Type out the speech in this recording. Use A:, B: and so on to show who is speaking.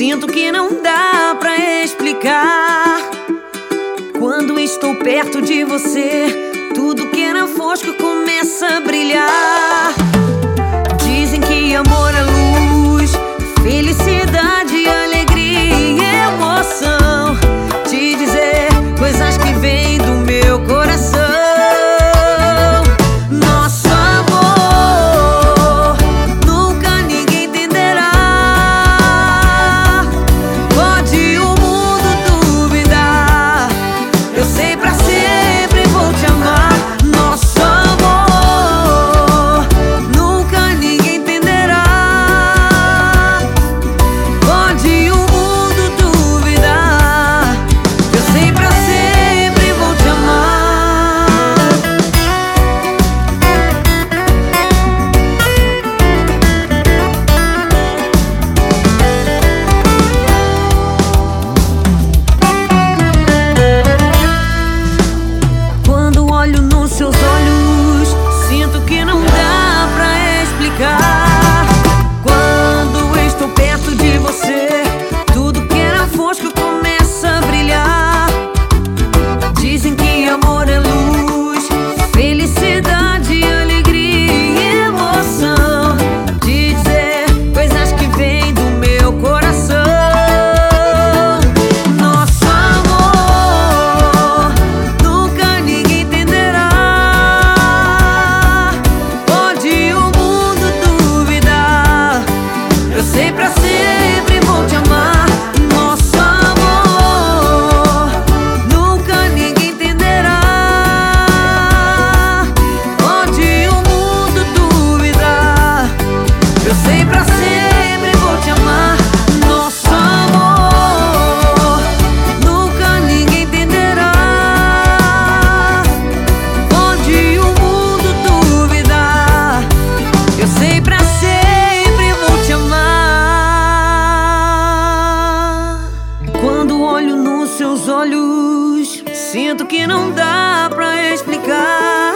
A: sinto que não dá pra explicar. Quando estou perto de você, tudo que era fosco começa a brilhar. Dizem que amor é luz, felicidade, alegria e emoção. Te dizer coisas que vêm do meu coração. Nosso amor nunca ninguém entenderá. Pode o mundo duvidar, eu sei pra sempre vou te amar. Nosso amor nunca ninguém entenderá. Pode o mundo duvidar, eu sei pra sempre vou te amar. Quando olho nos seus olhos, sinto que não dá pra explicar. Quando estou perto de você, tudo que era fosco começa a brilhar. Dizem que amor é luz, felicidade, alegria e emoção. Te dizer coisas que vêm do meu coração. Nosso amor nunca ninguém entenderá. Pode o mundo duvidar, eu sei pra sempre vou te amar. Nosso amor nunca ninguém entenderá. Pode o mundo duvidar, eu sei pra sempre vou te amar. Nosso amor nunca ninguém entenderá. Pode o mundo duvidar, eu sei pra sempre vou te amar. Quando olho nos seus olhos, sinto que não dá pra explicar.